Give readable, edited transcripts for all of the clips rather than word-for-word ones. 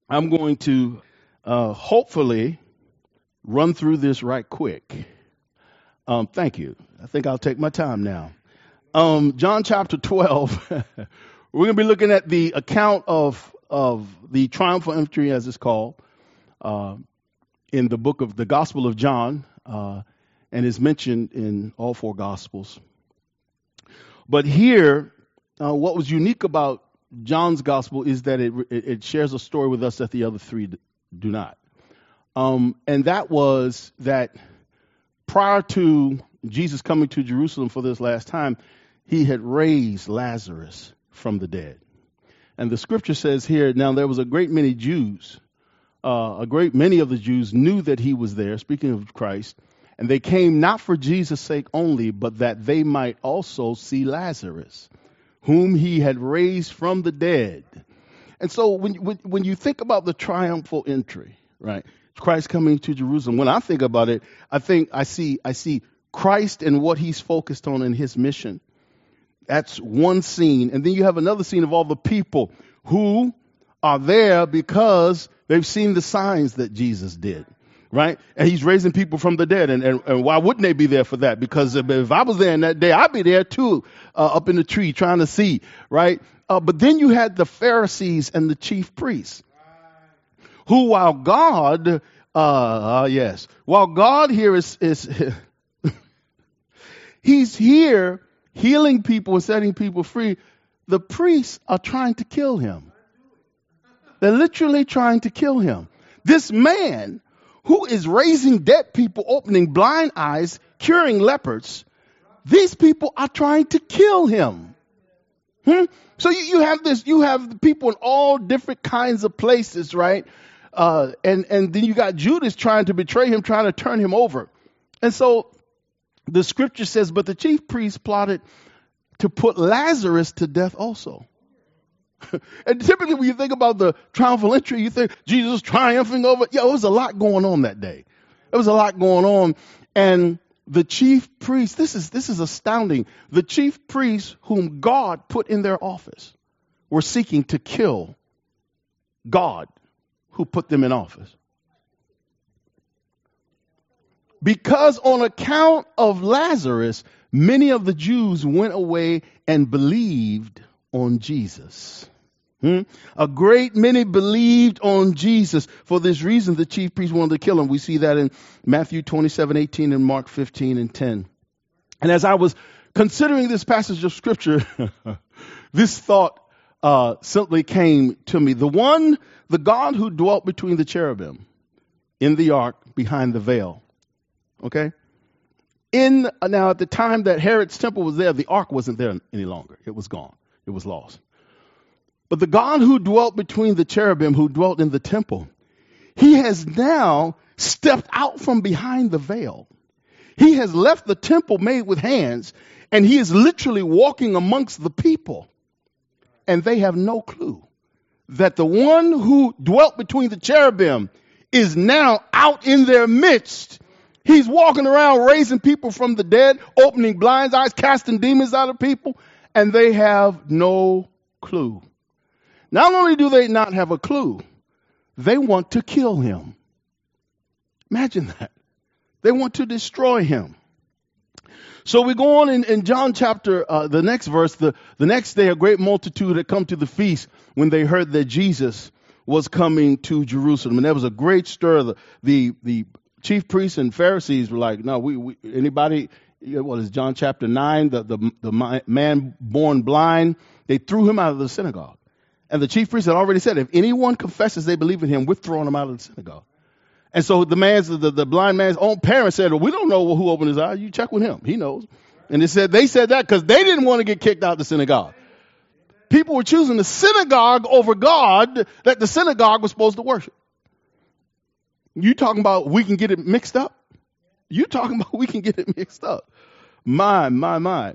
I'm going to hopefully run through this right quick. Thank you. I think I'll take my time now. John chapter 12. We're going to be looking at the account of the triumphal entry, as it's called, in the book of the Gospel of John, and is mentioned in all four Gospels. But here, what was unique about John's Gospel is that it shares a story with us that the other three do not. And that was that prior to Jesus coming to Jerusalem for this last time, he had raised Lazarus from the dead. And the scripture says here, now there was a great many Jews, a great many of the Jews knew that he was there, speaking of Christ, and they came not for Jesus' sake only, but that they might also see Lazarus, whom he had raised from the dead. And so when you think about the triumphal entry, right, Christ coming to Jerusalem, when I think about it, I see Christ and what he's focused on in his mission. That's one scene. And then you have another scene of all the people who are there because they've seen the signs that Jesus did, right? And he's raising people from the dead. And why wouldn't they be there for that? Because if I was there in that day, I'd be there too, up in the tree trying to see, right? But then you had the Pharisees and the chief priests, who while God here is he's here healing people and setting people free, the priests are trying to kill him. They're literally trying to kill him. This man who is raising dead people, opening blind eyes, curing lepers, these people are trying to kill him. So you have people in all different kinds of places, right? And then you got Judas trying to betray him, trying to turn him over. And so the scripture says, but the chief priests plotted to put Lazarus to death also. And typically when you think about the triumphal entry, you think Jesus triumphing over. Yeah, it was a lot going on that day. There was a lot going on. And the chief priests, this is astounding. The chief priests whom God put in their office were seeking to kill God who put them in office. Because on account of Lazarus, many of the Jews went away and believed on Jesus. A great many believed on Jesus. For this reason, the chief priests wanted to kill him. We see that in Matthew 27:18 and Mark 15:10. And as I was considering this passage of scripture, this thought simply came to me. The God who dwelt between the cherubim in the ark behind the veil. Okay? Now at the time that Herod's temple was there, the ark wasn't there any longer. It was gone. It was lost. But the God who dwelt between the cherubim, who dwelt in the temple, he has now stepped out from behind the veil. He has left the temple made with hands, and he is literally walking amongst the people. And they have no clue that the one who dwelt between the cherubim is now out in their midst. He's walking around raising people from the dead, opening blind eyes, casting demons out of people, and they have no clue. Not only do they not have a clue, they want to kill him. Imagine that. They want to destroy him. So we go on in John chapter, the next verse, the next day a great multitude had come to the feast when they heard that Jesus was coming to Jerusalem. And there was a great stir. The chief priests and Pharisees were like, no, anybody, what is John chapter 9, the man born blind, they threw him out of the synagogue. And the chief priests had already said, if anyone confesses they believe in him, we're throwing him out of the synagogue. And so the blind man's own parents said, well, we don't know who opened his eyes. You check with him. He knows. And they said that because they didn't want to get kicked out of the synagogue. People were choosing the synagogue over God that the synagogue was supposed to worship. You talking about we can get it mixed up? You talking about we can get it mixed up? My.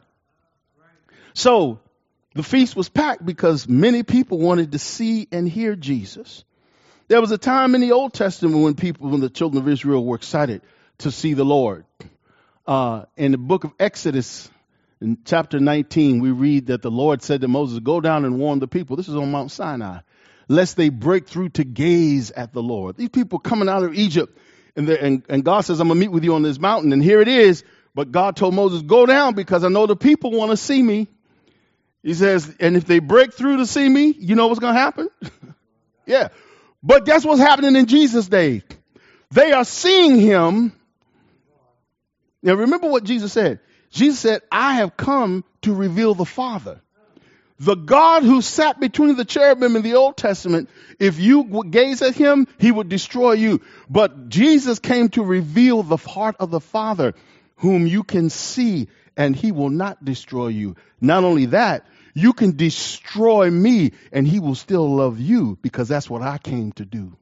So the feast was packed because many people wanted to see and hear Jesus. There was a time in the Old Testament when the children of Israel were excited to see the Lord. In the book of Exodus, in chapter 19, we read that the Lord said to Moses, go down and warn the people. This is on Mount Sinai. lest they break through to gaze at the Lord. These people coming out of Egypt, and God says, I'm going to meet with you on this mountain. And here it is. But God told Moses, go down because I know the people want to see me. He says, and if they break through to see me, you know what's going to happen? Yeah. But guess what's happening in Jesus' day? They are seeing him. Now remember what Jesus said. Jesus said, I have come to reveal the Father. The God who sat between the cherubim in the Old Testament, if you would gaze at him, he would destroy you. But Jesus came to reveal the heart of the Father, whom you can see, and he will not destroy you. Not only that, you can destroy me, and he will still love you, because that's what I came to do.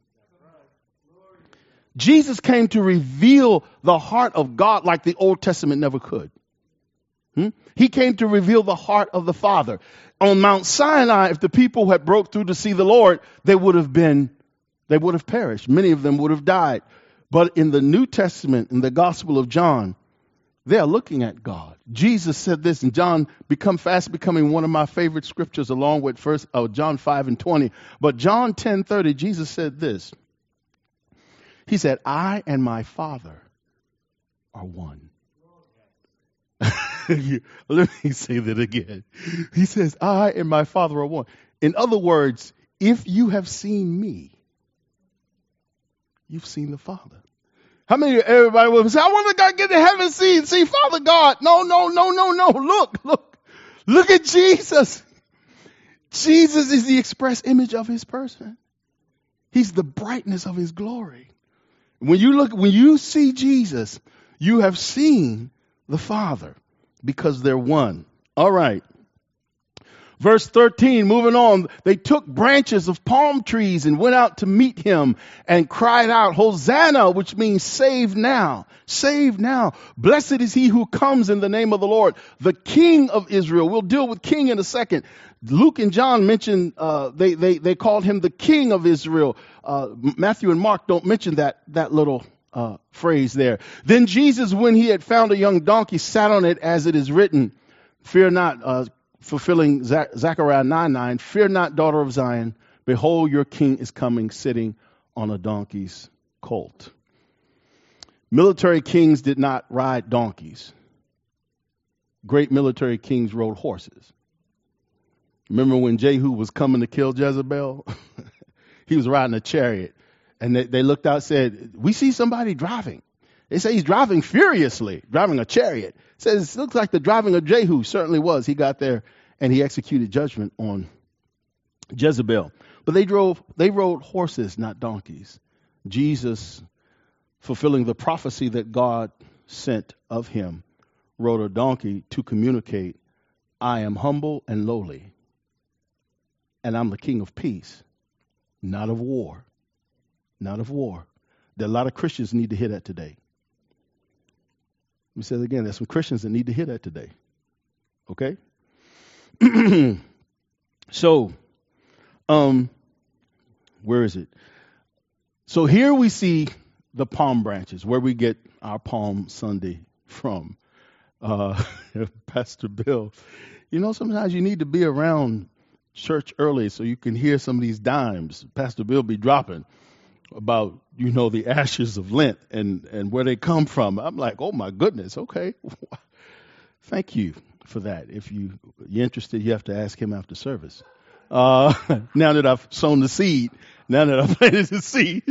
Jesus came to reveal the heart of God like the Old Testament never could. He came to reveal the heart of the Father. On Mount Sinai, if the people had broke through to see the Lord, they would have perished. Many of them would have died. But in the New Testament, in the Gospel of John, they are looking at God. Jesus said this, and John becoming one of my favorite scriptures, along with John 5:20. But John 10:30, Jesus said this. He said, I and my Father are one. Let me say that again. He says, I and my Father are one. In other words, if you have seen me, you've seen the Father. How many of everybody will say, I want to get to heaven and see Father God? No. Look at Jesus. Jesus is the express image of his person. He's the brightness of his glory. When you see Jesus, you have seen the Father, because they're one. All right. Verse 13, moving on, they took branches of palm trees and went out to meet him and cried out, Hosanna, which means save now, save now. Blessed is he who comes in the name of the Lord, the King of Israel. We'll deal with king in a second. Luke and John mentioned, they called him the King of Israel. Matthew and Mark don't mention that little phrase there. Then Jesus, when he had found a young donkey, sat on it, as it is written, fear not, fulfilling Zechariah 9:9, fear not, daughter of Zion, behold, your king is coming, sitting on a donkey's colt. Military kings did not ride donkeys. Great military kings rode horses. Remember when Jehu was coming to kill Jezebel? He was riding a chariot. And they looked out and said, we see somebody driving. They say he's driving furiously, driving a chariot. It says, it looks like the driving of Jehu. Certainly was. He got there and he executed judgment on Jezebel. But they rode horses, not donkeys. Jesus, fulfilling the prophecy that God sent of him, rode a donkey to communicate, I am humble and lowly, and I'm the King of peace, not of war. Not of war. There are a lot of Christians need to hear that today. Let me say it again. There's some Christians that need to hear that today. Okay? So, where is it? So here we see the palm branches, where we get our Palm Sunday from. Pastor Bill, sometimes you need to be around church early so you can hear some of these dimes Pastor Bill be dropping about, the ashes of Lent and where they come from. I'm like, oh my goodness, okay. Thank you for that. If you're interested, you have to ask him after service. Now that I've sown the seed, now that I've planted the seed.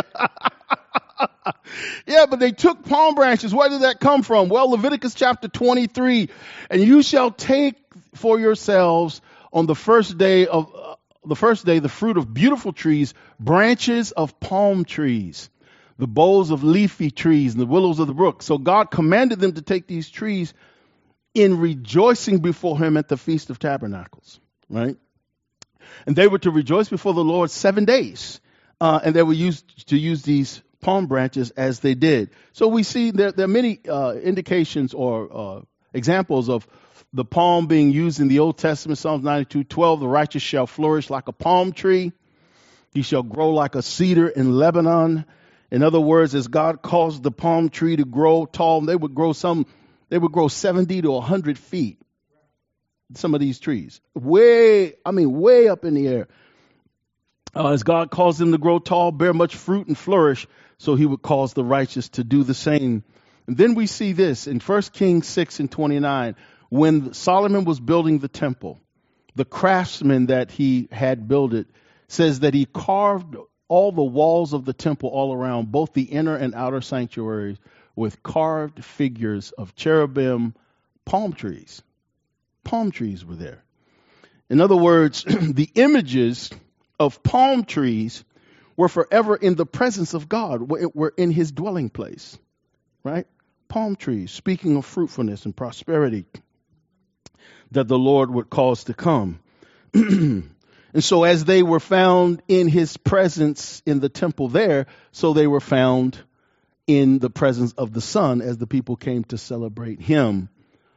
Yeah, but they took palm branches. Where did that come from? Well, Leviticus chapter 23, and you shall take for yourselves on the first day the fruit of beautiful trees, branches of palm trees, the boughs of leafy trees, and the willows of the brook. So God commanded them to take these trees in rejoicing before him at the Feast of Tabernacles, right? And they were to rejoice before the Lord 7 days. And they were used to use these palm branches as they did. So we see there are many indications or examples of the palm being used in the Old Testament. Psalms 92:12, the righteous shall flourish like a palm tree. He shall grow like a cedar in Lebanon. In other words, as God caused the palm tree to grow tall, they would grow 70 to 100 feet. Some of these trees, way up in the air. As God caused them to grow tall, bear much fruit, and flourish, so he would cause the righteous to do the same. And then we see this in 1 Kings 6 and 29, when Solomon was building the temple, the craftsman that he had built it says that he carved all the walls of the temple all around, both the inner and outer sanctuaries, with carved figures of cherubim, palm trees. Palm trees were there. In other words, the images of palm trees were forever in the presence of God, were in his dwelling place, right? Palm trees, speaking of fruitfulness and prosperity that the Lord would cause to come. And so as they were found in his presence in the temple there, so they were found in the presence of the Son as the people came to celebrate him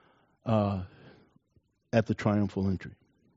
at the triumphal entry.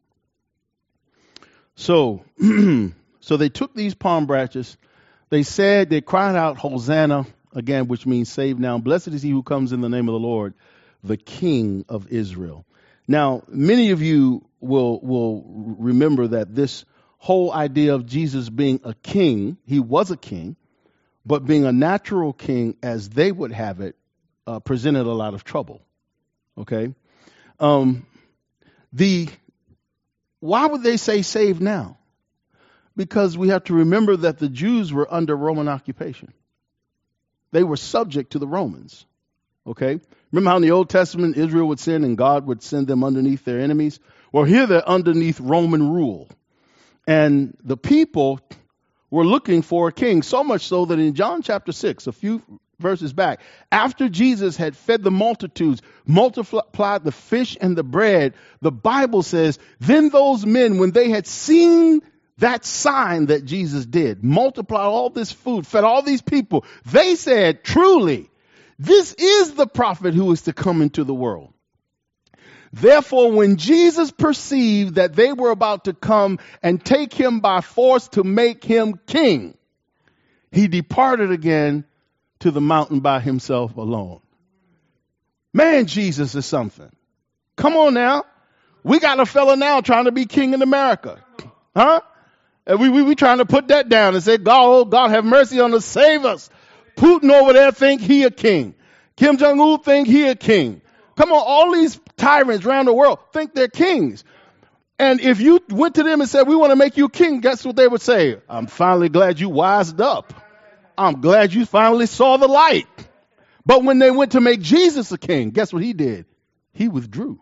So they took these palm branches. They cried out, Hosanna, again, which means save now. Blessed is he who comes in the name of the Lord, the King of Israel. Now, many of you will remember that this whole idea of Jesus being a king, he was a king, but being a natural king, as they would have it, presented a lot of trouble. Okay? Why would they say save now? Because we have to remember that the Jews were under Roman occupation. They were subject to the Romans. Okay? Remember how in the Old Testament Israel would sin and God would send them underneath their enemies? Well, here they're underneath Roman rule. And the people were looking for a king, so much so that in John chapter 6, a few verses back, after Jesus had fed the multitudes, multiplied the fish and the bread, the Bible says, then those men, when they had seen that sign that Jesus did, multiplied all this food, fed all these people, they said, truly, this is the prophet who is to come into the world. Therefore, when Jesus perceived that they were about to come and take him by force to make him king, he departed again to the mountain by himself alone. Man, Jesus is something. Come on now. We got a fella now trying to be king in America. Huh? And we trying to put that down and say, God, oh God, have mercy on us, save us. Putin over there think he a king. Kim Jong-un think he a king. Come on, all these tyrants around the world think they're kings. And if you went to them and said, we want to make you king, guess what they would say? I'm finally glad you wised up. I'm glad you finally saw the light. But when they went to make Jesus a king, guess what he did? He withdrew.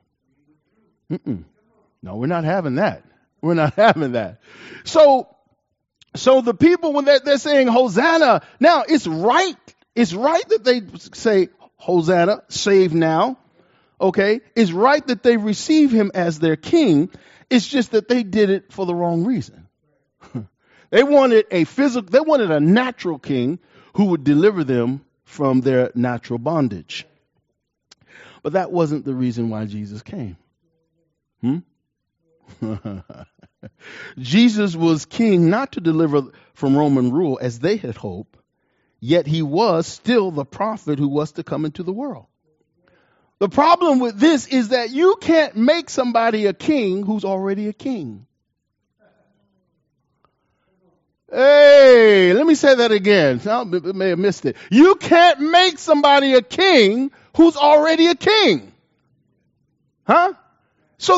No, we're not having that. We're not having that. So the people, when they're saying Hosanna, now it's right that they say Hosanna, save now. Okay, it's right that they receive him as their king. It's just that they did it for the wrong reason. They wanted a natural king who would deliver them from their natural bondage. But that wasn't the reason why Jesus came. Jesus was king not to deliver from Roman rule as they had hoped, yet he was still the prophet who was to come into the world. The problem with this is that you can't make somebody a king who's already a king. Hey, let me say that again. I may have missed it. You can't make somebody a king who's already a king. Huh? So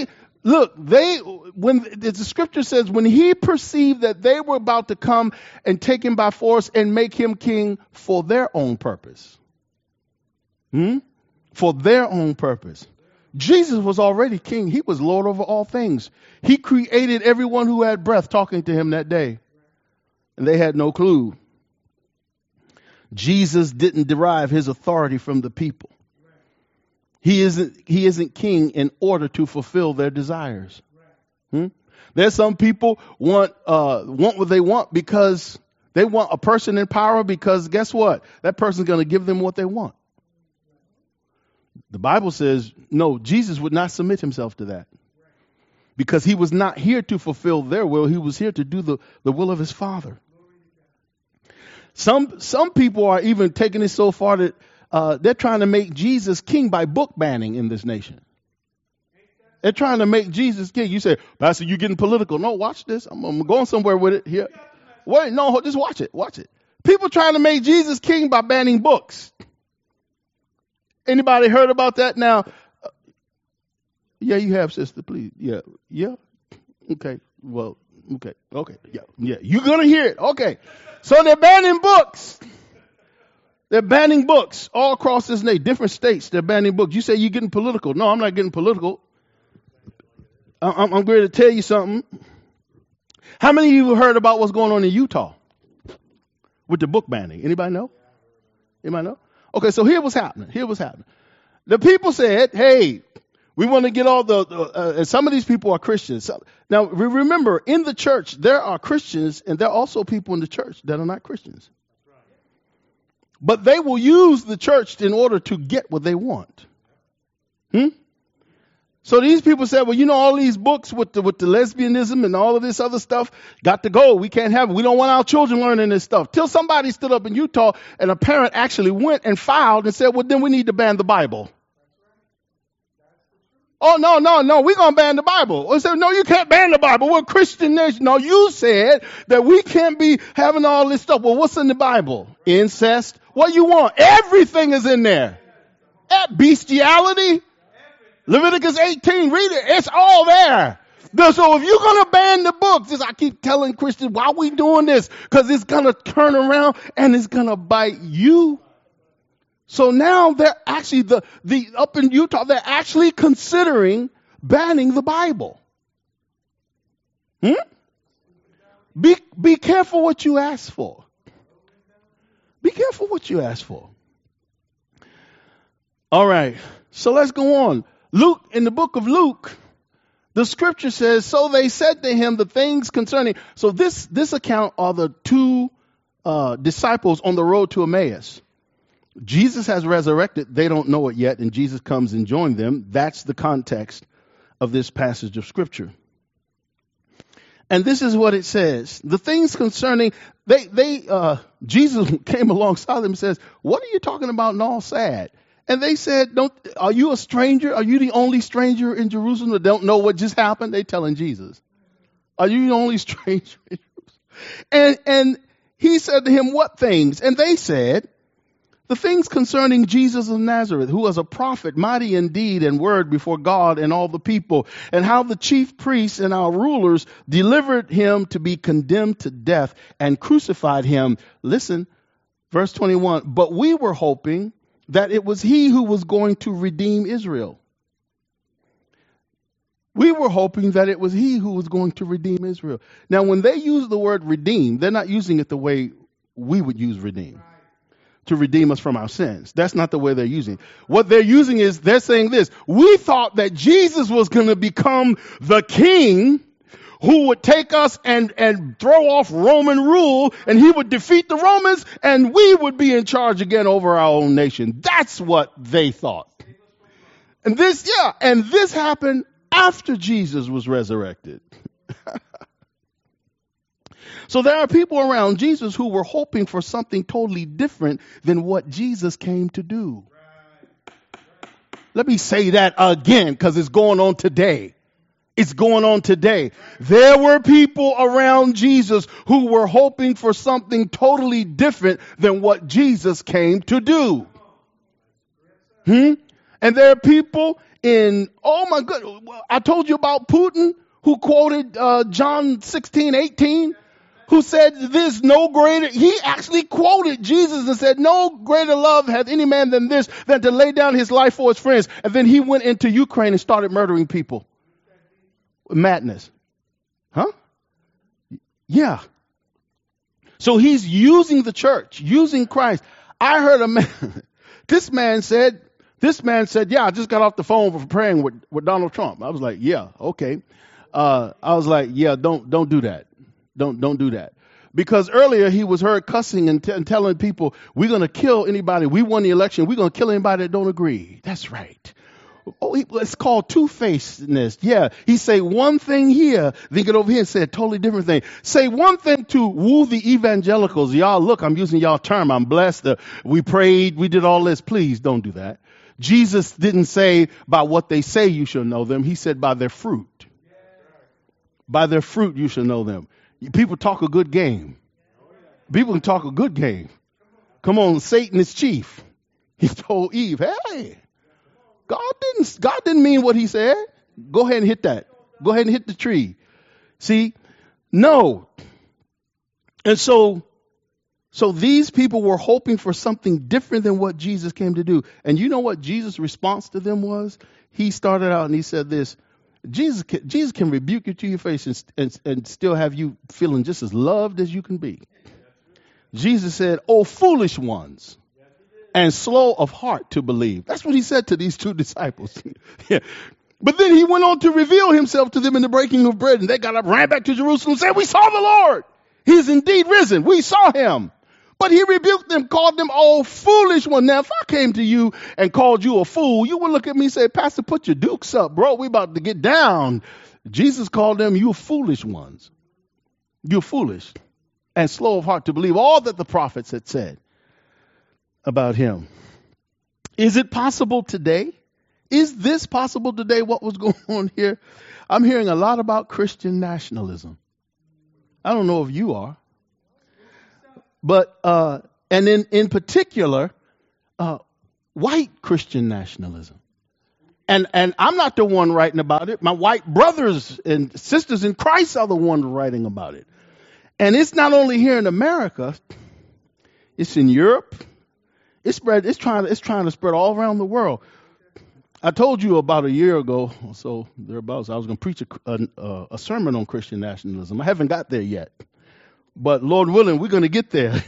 when the scripture says, when he perceived that they were about to come and take him by force and make him king for their own purpose. For their own purpose. Jesus was already king. He was Lord over all things. He created everyone who had breath talking to him that day. And they had no clue. Jesus didn't derive his authority from the people. He isn't king in order to fulfill their desires. There's some people want what they want because they want a person in power, because guess what? That person's going to give them what they want. The Bible says, no, Jesus would not submit himself to that. Because he was not here to fulfill their will. He was here to do the will of his Father. Some people are even taking it so far that they're trying to make Jesus king by book banning in this nation. They're trying to make Jesus king. You say, Pastor, you getting political. No, watch this. I'm going somewhere with it here. Wait, no, just watch it. Watch it. People trying to make Jesus king by banning books. Anybody heard about that now? Yeah, you have, sister, please. Yeah. Okay. Well, okay. Yeah. You're going to hear it. Okay. So they're banning books. They're banning books all across this nation, different states. They're banning books. You say you're getting political. No, I'm not getting political. I'm going to tell you something. How many of you heard about what's going on in Utah with the book banning? Anybody know? Anybody know? Okay, so here was happening. The people said, hey, we want to get all and some of these people are Christians. Now, remember, in the church, there are Christians, and there are also people in the church that are not Christians. But they will use the church in order to get what they want. So these people said, well, all these books with the lesbianism and all of this other stuff got to go. We can't have it. We don't want our children learning this stuff. Till somebody stood up in Utah and a parent actually went and filed and said, well, then we need to ban the Bible. Oh, no, we're going to ban the Bible. I said, no, you can't ban the Bible. We're a Christian nation. No, you said that we can't be having all this stuff. Well, what's in the Bible? Incest. What you want? Everything is in there. Bestiality. Leviticus 18, read it. It's all there. So if you're going to ban the books, I keep telling Christians, why are we doing this? Because it's going to turn around and it's going to bite you. So now they're actually, up in Utah, they're actually considering banning the Bible. Be careful what you ask for. Be careful what you ask for. All right. So let's go on. Luke, in the book of Luke, the scripture says, so they said to him the things concerning. So this account are the two disciples on the road to Emmaus. Jesus has resurrected. They don't know it yet. And Jesus comes and joins them. That's the context of this passage of scripture. And this is what it says. The things concerning, Jesus came alongside them and says, what are you talking about and all sad? And they said, are you a stranger? Are you the only stranger in Jerusalem that don't know what just happened? They telling Jesus. Are you the only stranger in Jerusalem? And he said to him, what things? And they said, the things concerning Jesus of Nazareth, who was a prophet, mighty in deed and word before God and all the people, and how the chief priests and our rulers delivered him to be condemned to death and crucified him. Listen, verse 21, but we were hoping that it was he who was going to redeem Israel. We were hoping that it was he who was going to redeem Israel. Now, when they use the word redeem, they're not using it the way we would use redeem. To redeem us from our sins. That's not the way they're using it. What they're using is, they're saying this. We thought that Jesus was going to become the king who would take us and throw off Roman rule, and he would defeat the Romans, and we would be in charge again over our own nation. That's what they thought. And this happened after Jesus was resurrected. So there are people around Jesus who were hoping for something totally different than what Jesus came to do. Let me say that again, because it's going on today. It's going on today. There were people around Jesus who were hoping for something totally different than what Jesus came to do. And there are people oh my goodness, I told you about Putin, who quoted John 16:18, who said there's no greater, he actually quoted Jesus and said, no greater love hath any man than this, than to lay down his life for his friends. And then he went into Ukraine and started murdering people. Madness. Huh? Yeah. So he's using the church, using Christ. I heard a man, this man said, yeah, I just got off the phone for praying with Donald Trump. I was like, yeah, okay. I was like, yeah, don't do that. Don't do that. Because earlier he was heard cussing and telling people, we're going to kill anybody. We won the election. We're going to kill anybody that don't agree. That's right. Oh, it's called two-facedness. Yeah. He say one thing here, then get over here and say a totally different thing. Say one thing to woo the evangelicals. Y'all, look, I'm using y'all term. I'm blessed. We prayed. We did all this. Please don't do that. Jesus didn't say by what they say you shall know them. He said by their fruit. By their fruit you shall know them. People talk a good game. People can talk a good game. Come on, Satan is chief. He told Eve, hey, God didn't mean what he said. Go ahead and hit that. Go ahead and hit the tree. See? No. And so these people were hoping for something different than what Jesus came to do. And you know what Jesus' response to them was? He started out and he said this, Jesus can rebuke you to your face and still have you feeling just as loved as you can be. Jesus said, "Oh, foolish ones, and slow of heart to believe." That's what he said to these two disciples. Yeah. But then he went on to reveal himself to them in the breaking of bread. And they got up, ran back to Jerusalem and said, "We saw the Lord. He is indeed risen. We saw him." But he rebuked them, called them, "Oh, foolish one." Now, if I came to you and called you a fool, you would look at me and say, "Pastor, put your dukes up, bro. We about to get down." Jesus called them, "You foolish ones. You're foolish and slow of heart to believe all that the prophets had said about him." Is it possible today? Is this possible today, what was going on here? I'm hearing a lot about Christian nationalism. I don't know if you are. But, and in particular, white Christian nationalism. And I'm not the one writing about it. My white brothers and sisters in Christ are the ones writing about it. And it's not only here in America, it's in Europe. It's trying to spread all around the world. I told you about a year ago, or so thereabouts, I was going to preach a sermon on Christian nationalism. I haven't got there yet. But Lord willing, we're going to get there.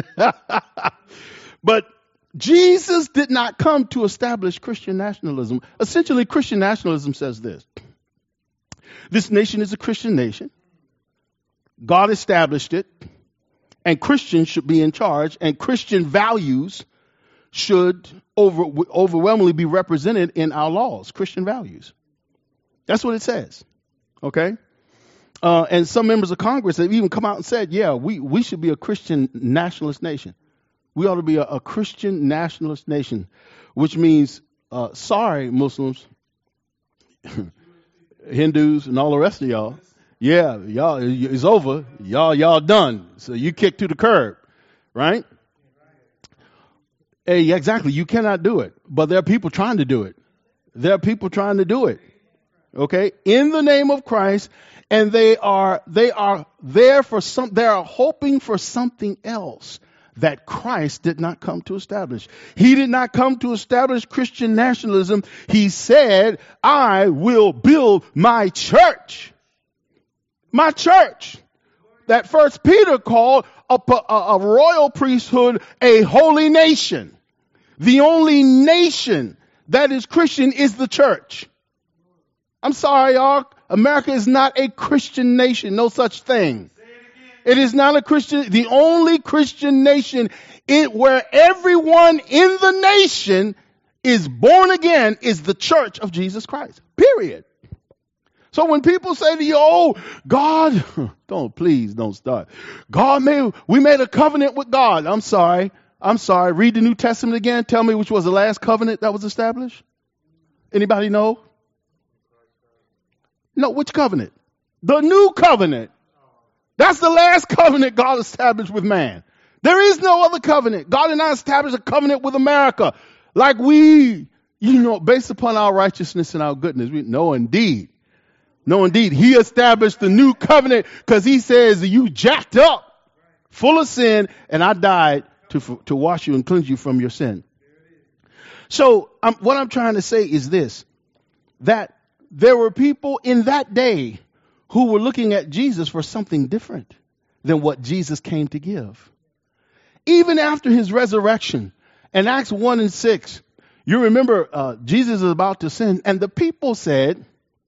But Jesus did not come to establish Christian nationalism. Essentially, Christian nationalism says this. This nation is a Christian nation. God established it. And Christians should be in charge. And Christian values should overwhelmingly be represented in our laws. Christian values. That's what it says. Okay? And some members of Congress have even come out and said, yeah, we should be a Christian nationalist nation. We ought to be a Christian nationalist nation, which means, sorry, Muslims, Hindus, and all the rest of y'all. Yeah, y'all, it's over. Y'all done. So you kicked to the curb, right? Hey, exactly. You cannot do it. But there are people trying to do it. There are people trying to do it. Okay? In the name of Christ. And they are there for they are hoping for something else that Christ did not come to establish. He did not come to establish Christian nationalism. He said, "I will build my church." My church. That First Peter called a royal priesthood a holy nation. The only nation that is Christian is the church. I'm sorry, y'all. America is not a Christian nation. No such thing. It is not a Christian. The only Christian nation where everyone in the nation is born again is the church of Jesus Christ. Period. So when people say to you, "Oh, God," please don't start. We made a covenant with God. I'm sorry. Read the New Testament again. Tell me which was the last covenant that was established. Anybody know? No, which covenant? The new covenant. That's the last covenant God established with man. There is no other covenant. God did not establish a covenant with America like we, based upon our righteousness and our goodness. No, indeed. He established the new covenant because he says you jacked up, full of sin, and I died to wash you and cleanse you from your sin. So what I'm trying to say is this, that there were people in that day who were looking at Jesus for something different than what Jesus came to give. Even after his resurrection, in Acts 1:6, you remember Jesus is about to sin, and the people said,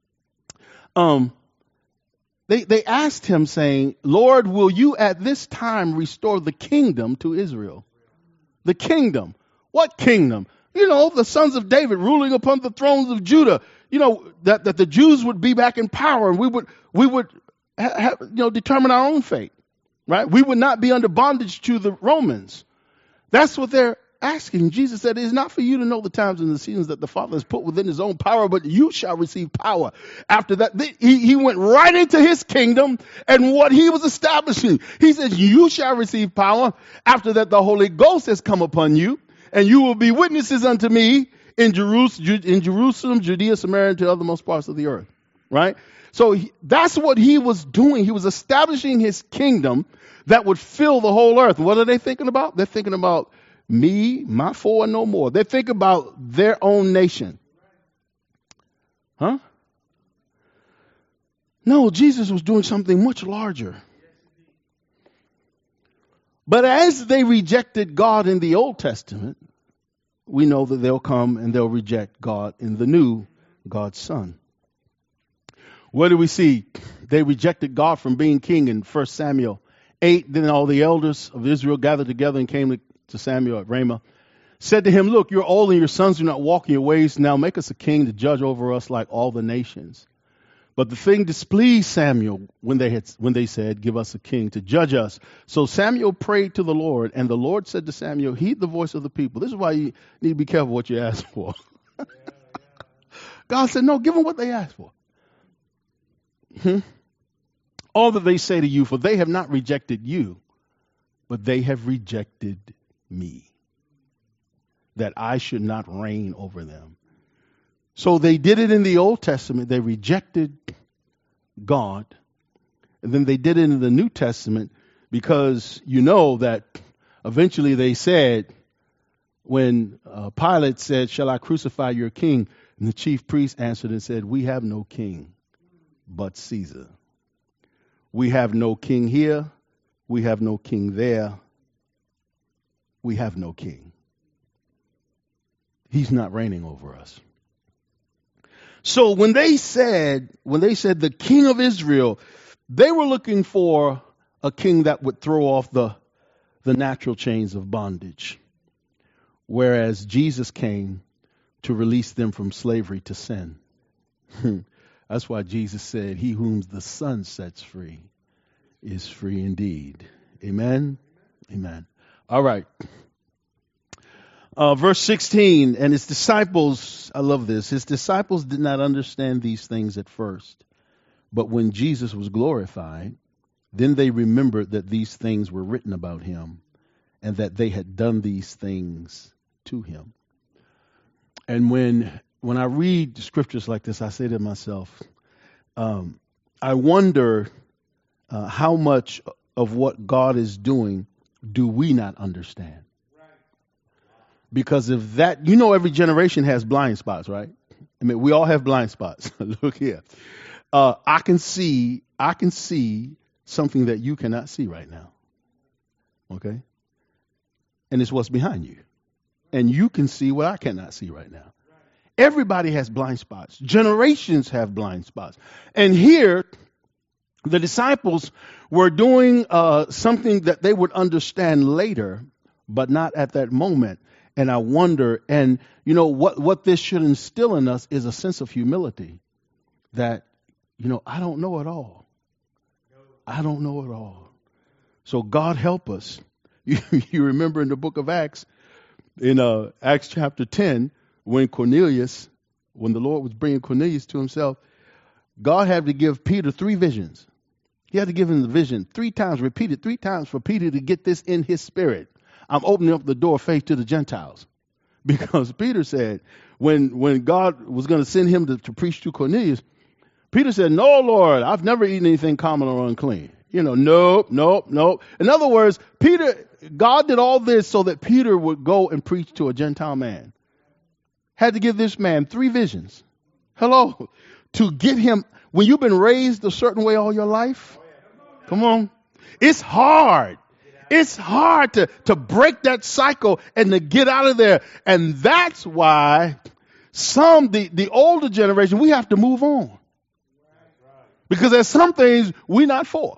they asked him saying, "Lord, will you at this time restore the kingdom to Israel?" The kingdom. What kingdom? The sons of David ruling upon the thrones of Judah. That the Jews would be back in power, and we would determine our own fate, right? We would not be under bondage to the Romans. That's what they're asking. Jesus said, it is not for you to know the times and the seasons that the Father has put within his own power, but you shall receive power. After that, he went right into his kingdom and what he was establishing. He says, you shall receive power. After that, the Holy Ghost has come upon you, and you will be witnesses unto me in Jerusalem, Judea, Samaria, and to the othermost parts of the earth. Right? So that's what he was doing. He was establishing his kingdom that would fill the whole earth. What are they thinking about? They're thinking about me, my four, and no more. They think about their own nation. Huh? No, Jesus was doing something much larger. But as they rejected God in the Old Testament, we know that they'll come and they'll reject God in the new, God's Son. What do we see? They rejected God from being king in 1 Samuel 8. Then all the elders of Israel gathered together and came to Samuel at Ramah, said to him, look, you're old and your sons do not walk in your ways. Now make us a king to judge over us like all the nations. But the thing displeased Samuel when they said, give us a king to judge us. So Samuel prayed to the Lord, and the Lord said to Samuel, heed the voice of the people. This is why you need to be careful what you ask for. God said, no, give them what they asked for. All that they say to you, for they have not rejected you, but they have rejected me, that I should not reign over them. So they did it in the Old Testament. They rejected God. And then they did it in the New Testament because you know that eventually they said, when Pilate said, shall I crucify your king? And the chief priest answered and said, we have no king but Caesar. We have no king here. We have no king there. We have no king. He's not reigning over us. So when they said the king of Israel, they were looking for a king that would throw off the natural chains of bondage. Whereas Jesus came to release them from slavery to sin. That's why Jesus said, he whom the Son sets free is free indeed. Amen? Amen. All right. Verse 16, and his disciples, I love this, his disciples did not understand these things at first. But when Jesus was glorified, then they remembered that these things were written about him and that they had done these things to him. And when I read scriptures like this, I say to myself, I wonder how much of what God is doing do we not understand? Because if that, every generation has blind spots, right? I mean, we all have blind spots. Look here. I can see something that you cannot see right now. Okay? And it's what's behind you. And you can see what I cannot see right now. Everybody has blind spots. Generations have blind spots. And here, the disciples were doing something that they would understand later, but not at that moment. And I wonder, and what this should instill in us is a sense of humility that, I don't know it all. I don't know it all. So God help us. You remember in the book of Acts, in Acts chapter 10, when the Lord was bringing Cornelius to himself, God had to give Peter 3 visions. He had to give him the vision 3 times, repeated 3 times for Peter to get this in his spirit. I'm opening up the door of faith to the Gentiles. Because Peter said, when God was going to send him to preach to Cornelius, Peter said, no, Lord, I've never eaten anything common or unclean. Nope. In other words, God did all this so that Peter would go and preach to a Gentile man. Had to give this man 3 visions. Hello. To get him, when you've been raised a certain way all your life, come on. It's hard. It's hard to break that cycle and to get out of there. And that's why the older generation, we have to move on. Because there's some things we're not for.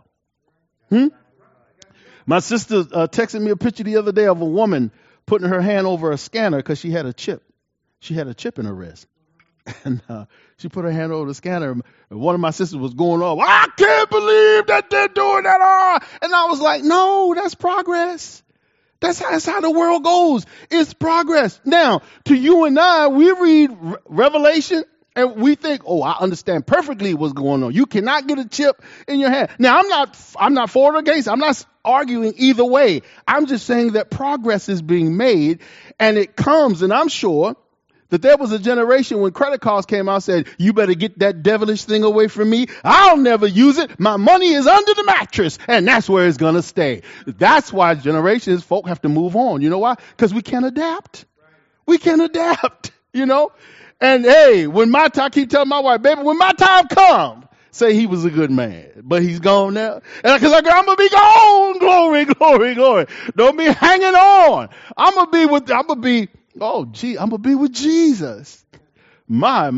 My sister texted me a picture the other day of a woman putting her hand over a scanner because she had a chip. She had a chip in her wrist. And she put her hand over the scanner. And one of my sisters was going off, I can't believe that they're doing that. And I was like, no, that's progress. That's how the world goes. It's progress. Now, to you and I, we read Revelation and we think, oh, I understand perfectly what's going on. You cannot get a chip in your hand. Now, I'm not for or against. I'm not arguing either way. I'm just saying that progress is being made and it comes. And I'm sure that there was a generation when credit cards came out said, you better get that devilish thing away from me. I'll never use it. My money is under the mattress and that's where it's going to stay. That's why generations, folk have to move on. You know why? Because we can't adapt. We can't adapt, you know? And hey, when my time, I keep telling my wife, baby, when my time comes, say he was a good man, but he's gone now. And because I'm going to be gone. Glory, glory, glory. Don't be hanging on. I'm going to be with Jesus. My.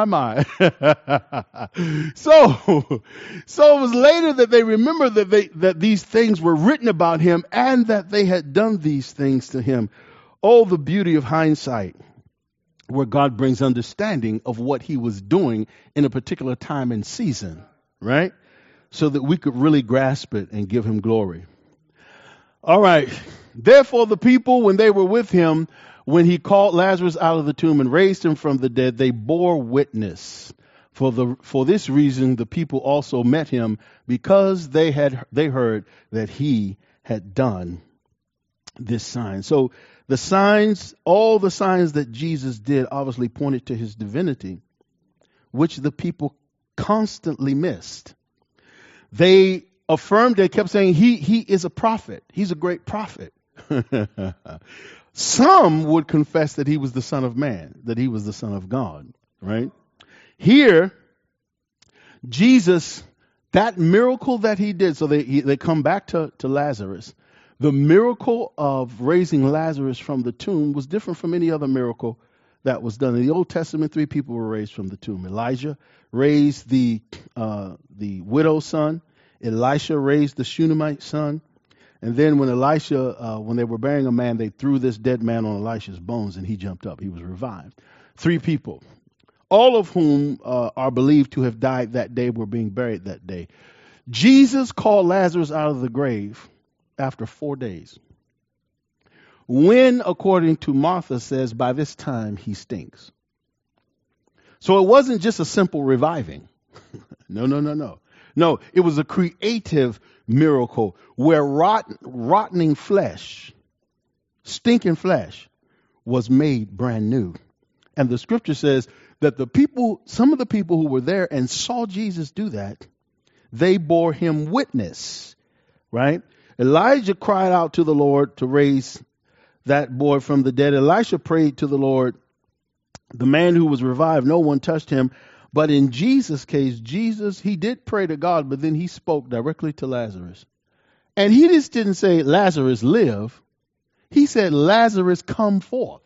So it was later that they remembered that these things were written about him and that they had done these things to him. Oh, the beauty of hindsight, where God brings understanding of what he was doing in a particular time and season, right? So that we could really grasp it and give him glory. All right. Therefore, the people, when they were with him, when he called Lazarus out of the tomb and raised him from the dead, they bore witness. For this reason, the people also met him because they heard that he had done this sign. So the signs, all the signs that Jesus did obviously pointed to his divinity, which the people constantly missed. They affirmed, they kept saying, he is a prophet. He's a great prophet. Some would confess that he was the Son of Man, that he was the Son of God, right? Here, Jesus, that miracle that he did, so they come back to Lazarus. The miracle of raising Lazarus from the tomb was different from any other miracle that was done. In the Old Testament, 3 people were raised from the tomb. Elijah raised the widow's son. Elisha raised the Shunammite son. And then when when they were burying a man, they threw this dead man on Elisha's bones and he jumped up. He was revived. 3 people, all of whom are believed to have died that day, were being buried that day. Jesus called Lazarus out of the grave after 4 days. When, according to Martha, says, by this time he stinks. So it wasn't just a simple reviving. No. No, it was a creative miracle where rotting flesh, stinking flesh, was made brand new. And the scripture says that some of the people who were there and saw Jesus do that, they bore him witness, right? Elijah cried out to the Lord to raise that boy from the dead. Elisha prayed to the Lord. The man who was revived, no one touched him. But in Jesus' case, he did pray to God, but then he spoke directly to Lazarus. And he just didn't say, Lazarus, live. He said, Lazarus, come forth.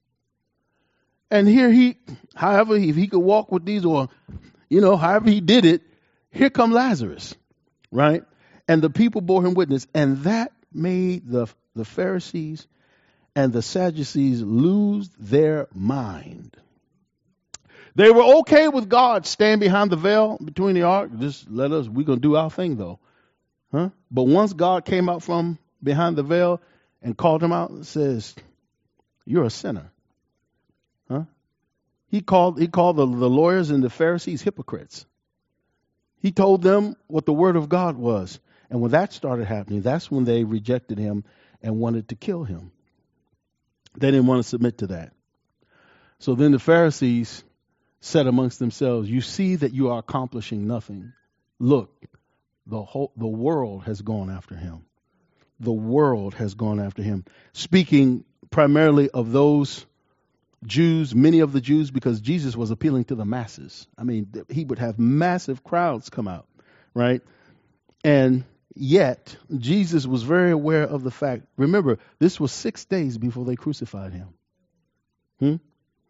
And here if he could walk with these, or, however he did it, here come Lazarus, right? And the people bore him witness. And that made the Pharisees and the Sadducees lose their mind. They were okay with God staying behind the veil between the ark. Just we're going to do our thing though. Huh? But once God came out from behind the veil and called him out and says, you're a sinner. Huh? He called the lawyers and the Pharisees hypocrites. He told them what the word of God was. And when that started happening, that's when they rejected him and wanted to kill him. They didn't want to submit to that. So then the Pharisees said amongst themselves, you see that you are accomplishing nothing. Look, the world has gone after him. The world has gone after him. Speaking primarily of those Jews, many of the Jews, because Jesus was appealing to the masses. I mean, he would have massive crowds come out, right? And yet, Jesus was very aware of the fact, remember, this was 6 days before they crucified him.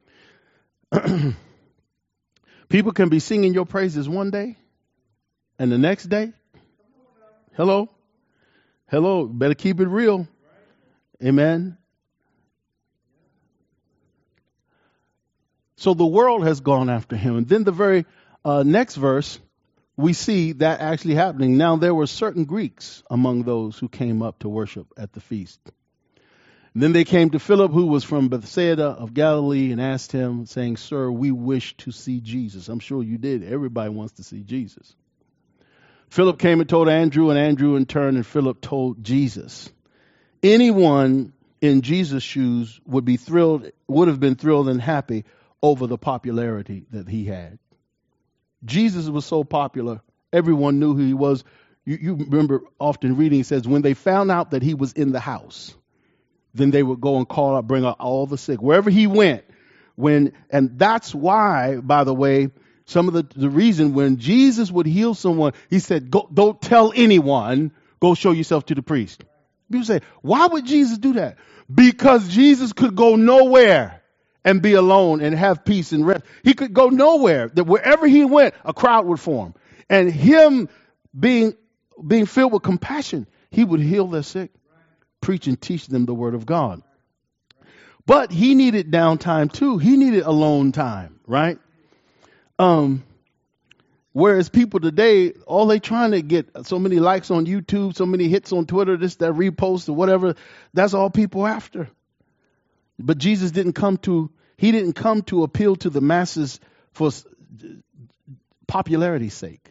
People can be singing your praises one day, and the next day, hello, better keep it real. Amen. So the world has gone after him. And then the very next verse, we see that actually happening. Now there were certain Greeks among those who came up to worship at the feast. Then they came to Philip, who was from Bethsaida of Galilee, and asked him, saying, Sir, we wish to see Jesus. I'm sure you did. Everybody wants to see Jesus. Philip came and told Andrew, and Andrew in turn and Philip told Jesus. Anyone in Jesus' shoes would have been thrilled and happy over the popularity that he had. Jesus was so popular, everyone knew who he was. You remember often reading, it says, when they found out that he was in the house, then they would go and bring out all the sick. Wherever he went, and that's why, by the way, some of the reason when Jesus would heal someone, he said, go, don't tell anyone, go show yourself to the priest. People say, why would Jesus do that? Because Jesus could go nowhere and be alone and have peace and rest. He could go nowhere. That wherever he went, a crowd would form. And him being filled with compassion, he would heal their sick, preach and teach them the word of God. But he needed downtime too. He needed alone time, right? Whereas people today, all they trying to get so many likes on YouTube, so many hits on Twitter, this, that, repost or whatever, that's all people after. But Jesus didn't come to appeal to the masses for popularity's sake.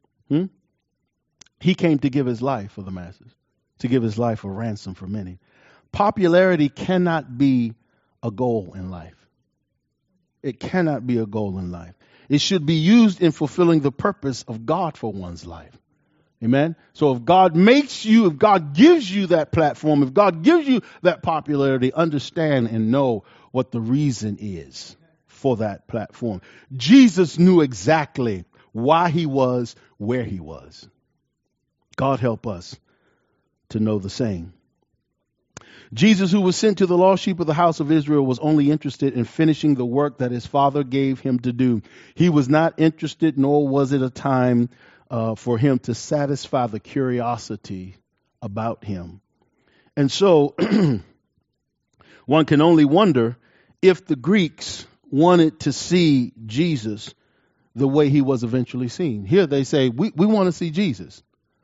He came to give his life for the masses, to give his life a ransom for many. Popularity cannot be a goal in life. It cannot be a goal in life. It should be used in fulfilling the purpose of God for one's life. Amen. So if God if God gives you that platform, if God gives you that popularity, understand and know what the reason is for that platform. Jesus knew exactly why he was where he was. God help us to know the same. Jesus, who was sent to the lost sheep of the house of Israel, was only interested in finishing the work that his Father gave him to do. He was not interested, nor was it a time for him to satisfy the curiosity about him. And so one can only wonder if the Greeks wanted to see Jesus the way he was eventually seen. Here they say, we want to see Jesus.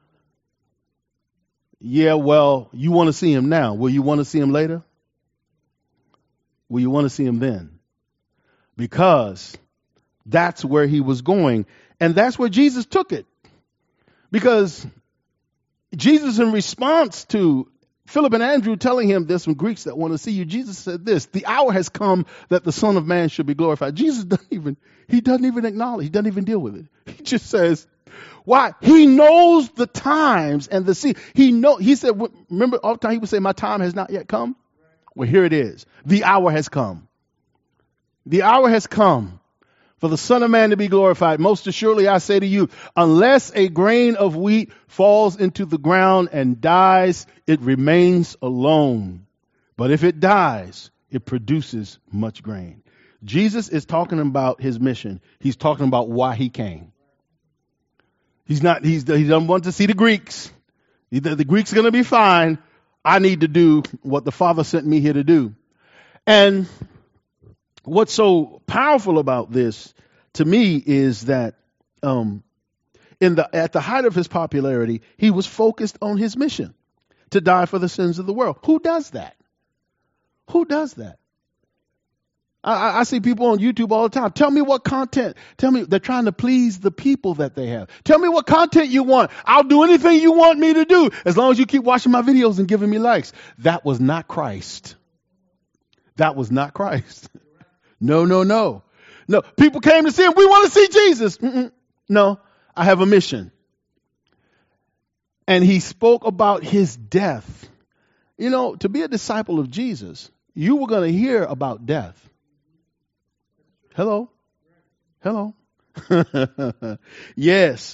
Yeah, well, you want to see him now. Will you want to see him later? Will you want to see him then? Because that's where he was going. And that's where Jesus took it. Because Jesus, in response to Philip and Andrew telling him there's some Greeks that want to see you, Jesus said this: the hour has come that the Son of Man should be glorified. Jesus doesn't even acknowledge, he doesn't even deal with it. He just says, why? He knows the times and the seasons. He said, remember all the time he would say, my time has not yet come? Well, here it is. The hour has come. The hour has come for the Son of Man to be glorified. Most assuredly, I say to you, unless a grain of wheat falls into the ground and dies, it remains alone. But if it dies, it produces much grain. Jesus is talking about his mission. He's talking about why he came. He doesn't want to see the Greeks. The Greeks are going to be fine. I need to do what the Father sent me here to do. And what's so powerful about this to me is that at the height of his popularity, he was focused on his mission to die for the sins of the world. Who does that? Who does that? I see people on YouTube all the time. Tell me what content. They're trying to please the people that they have. Tell me what content you want. I'll do anything you want me to do as long as you keep watching my videos and giving me likes. That was not Christ. That was not Christ. No. People came to see him. We want to see Jesus. No, I have a mission. And he spoke about his death. You know, to be a disciple of Jesus, you were going to hear about death. Hello. Yes.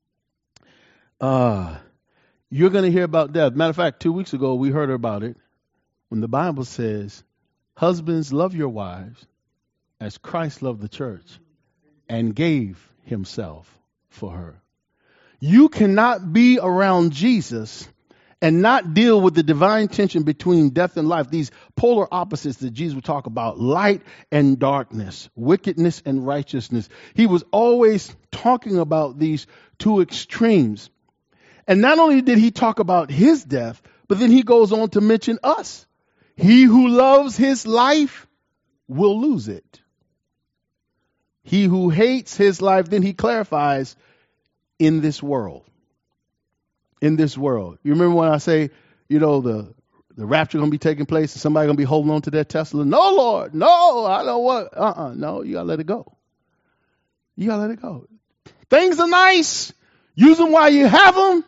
You're going to hear about death. Matter of fact, 2 weeks ago, we heard about it when the Bible says, husbands, love your wives as Christ loved the church and gave himself for her. You cannot be around Jesus and not deal with the divine tension between death and life, these polar opposites that Jesus would talk about, light and darkness, wickedness and righteousness. He was always talking about these two extremes. And not only did he talk about his death, but then he goes on to mention us. He who loves his life will lose it. He who hates his life, then he clarifies, in this world. In this world. You remember when I say, the rapture going to be taking place and somebody going to be holding on to their Tesla? No, Lord. No, I don't want. No, you got to let it go. You got to let it go. Things are nice. Use them while you have them.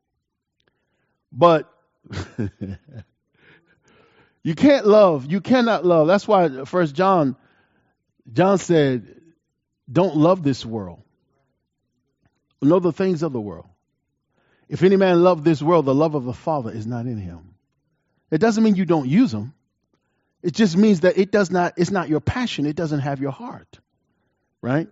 But you can't love. You cannot love. That's why 1 John said, don't love this world. Know the things of the world. If any man love this world, the love of the Father is not in him. It doesn't mean you don't use them. It just means that it's not your passion. It doesn't have your heart. Right?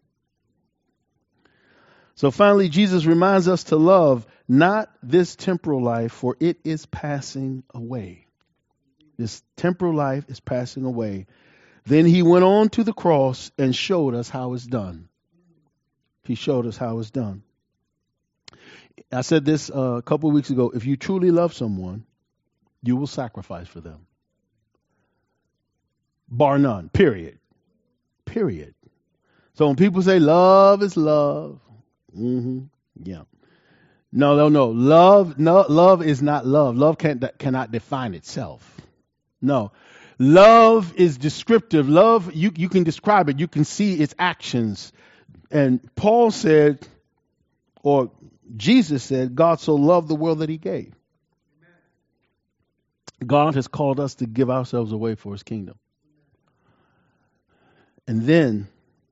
So finally, Jesus reminds us to love not this temporal life, for it is passing away. This temporal life is passing away. Then he went on to the cross and showed us how it's done. He showed us how it's done. I said this a couple of weeks ago. If you truly love someone, you will sacrifice for them. Bar none. Period. Period. So when people say love is love, yeah. No. Love is not love. Love cannot define itself. No. Love is descriptive. Love, you can describe it. You can see its actions. And Paul said, or Jesus said, God so loved the world that he gave. God has called us to give ourselves away for his kingdom. And then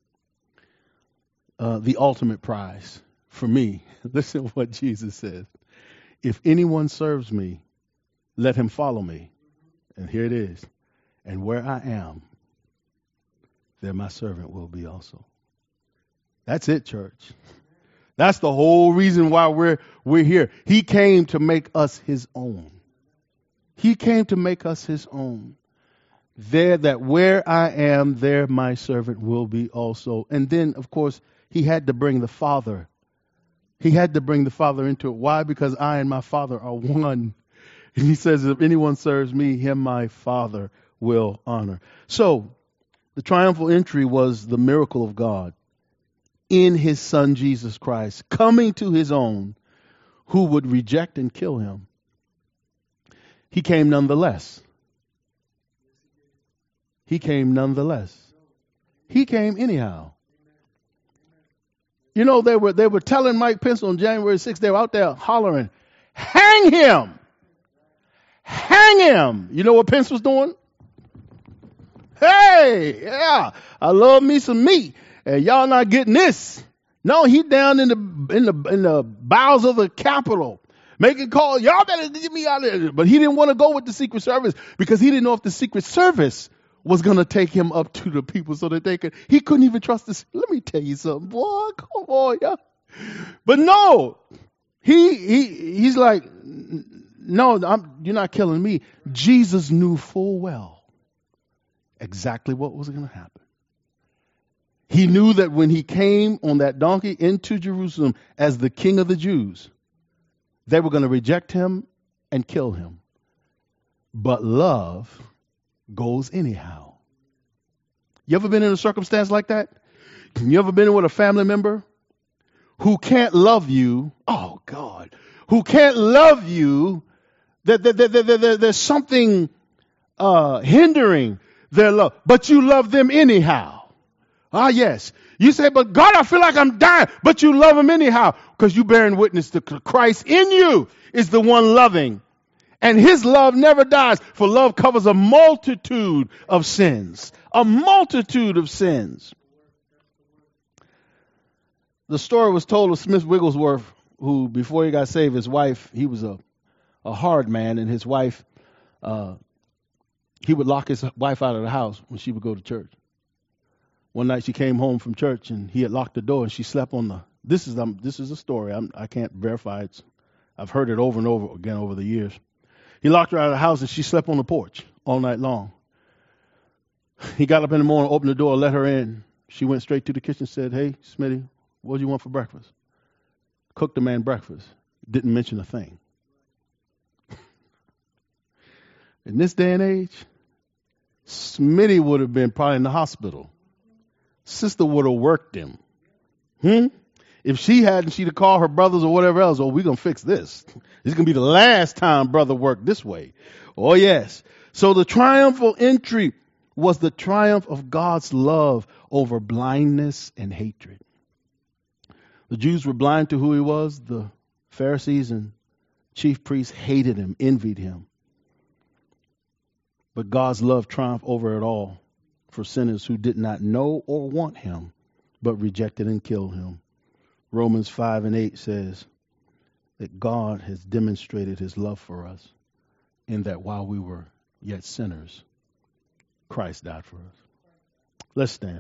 the ultimate prize for me, listen to what Jesus says. If anyone serves me, let him follow me. And here it is. And where I am, there my servant will be also. That's it, church. That's the whole reason why we're here. He came to make us his own. He came to make us his own. There, that where I am, there my servant will be also. And then, of course, he had to bring the Father. He had to bring the Father into it. Why? Because I and my Father are one. And he says, if anyone serves me, him my Father will honor. So, the triumphal entry was the miracle of God in his Son Jesus Christ, coming to his own, who would reject and kill him. He came nonetheless. He came nonetheless. He came anyhow. You know, they were telling Mike Pence on January 6th, they were out there hollering, hang him! Hang him! You know what Pence was doing? Hey, yeah, I love me some meat, and y'all not getting this. No, he down in the bowels of the Capitol, making calls. Y'all better get me out of there. But he didn't want to go with the Secret Service because he didn't know if the Secret Service was going to take him up to the people so that they could. He couldn't even trust this. Let me tell you something, boy. Come on, y'all. But no, he's like, no, you're not killing me. Jesus knew full well exactly what was going to happen. He knew that when he came on that donkey into Jerusalem as the King of the Jews, they were going to reject him and kill him. But love goes anyhow. You ever been in a circumstance like that? You ever been with a family member who can't love you? Oh, God. Who can't love you? There's something hindering their love. But you love them anyhow. Ah, yes. You say, but God, I feel like I'm dying. But you love him anyhow. Because you bearing witness to Christ in you is the one loving. And his love never dies, for love covers a multitude of sins. A multitude of sins. The story was told of Smith Wigglesworth, who, before he got saved, his wife, he was a hard man, and his wife, he would lock his wife out of the house when she would go to church. One night she came home from church, and he had locked the door, and she slept on the, this is a story, I can't verify it. I've heard it over and over again over the years. He locked her out of the house and she slept on the porch all night long. He got up in the morning, opened the door, let her in. She went straight to the kitchen and said, hey, Smitty, what do you want for breakfast? Cooked the man breakfast. Didn't mention a thing. In this day and age, Smitty would have been probably in the hospital. Sister would have worked him. If she hadn't, she'd have called her brothers or whatever else. Oh, we're going to fix this. This is going to be the last time brother worked this way. Oh, yes. So the triumphal entry was the triumph of God's love over blindness and hatred. The Jews were blind to who he was. The Pharisees and chief priests hated him, envied him. But God's love triumphed over it all for sinners who did not know or want him, but rejected and killed him. Romans 5:8 says that God has demonstrated his love for us in that while we were yet sinners, Christ died for us. Let's stand.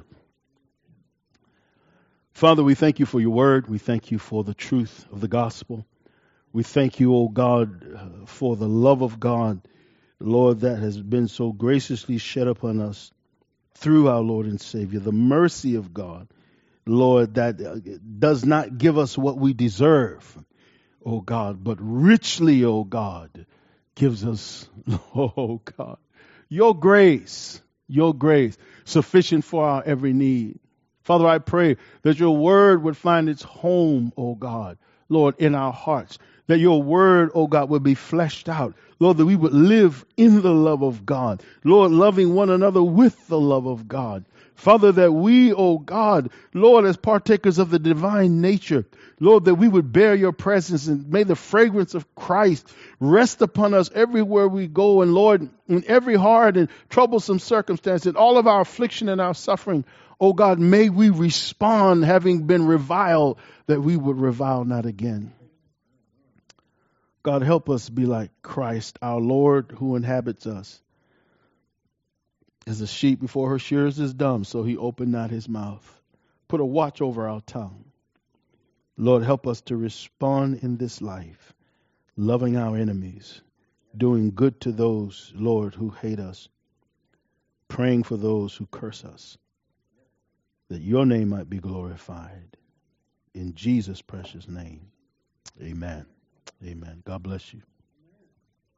Father, we thank you for your word. We thank you for the truth of the gospel. We thank you, O God, for the love of God, Lord, that has been so graciously shed upon us through our Lord and Savior. The mercy of God, Lord, that does not give us what we deserve, O God, but richly, O God, gives us, oh God, your grace, sufficient for our every need. Father, I pray that your word would find its home, O God, Lord, in our hearts. That your word, O God, would be fleshed out. Lord, that we would live in the love of God. Lord, loving one another with the love of God. Father, that we, O God, Lord, as partakers of the divine nature, Lord, that we would bear your presence and may the fragrance of Christ rest upon us everywhere we go. And Lord, in every hard and troublesome circumstance, in all of our affliction and our suffering, O God, may we respond, having been reviled, that we would revile not again. God, help us be like Christ, our Lord, who inhabits us. As a sheep before her shearers is dumb, so he opened not his mouth. Put a watch over our tongue. Lord, help us to respond in this life, loving our enemies, doing good to those, Lord, who hate us, praying for those who curse us, that your name might be glorified. In Jesus' precious name, amen. Amen. God bless you.